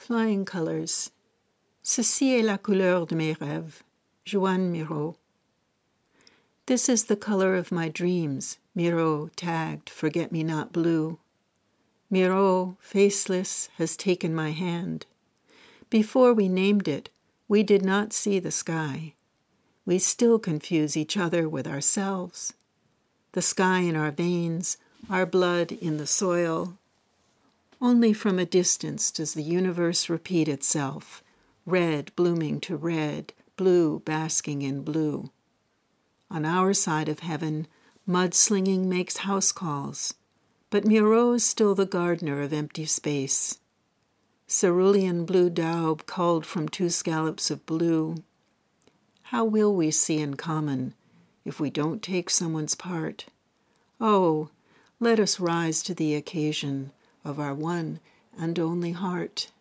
Flying Colors. Ceci est la couleur de mes rêves. Joan Miró. This is the color of my dreams. Miró, tagged, forget-me-not blue. Miró, faceless, has taken my hand. Before we named it, we did not see the sky. We still confuse each other with ourselves. The sky in our veins, our blood in the soil. Only from a distance does the universe repeat itself, red blooming to red, blue basking in blue. On our side of heaven, mudslinging makes house calls, but Miró is still the gardener of empty space. Cerulean blue daub culled from two scallops of blue. How will we see in common if we don't take someone's part? Oh, let us rise to the occasion of our one and only heart.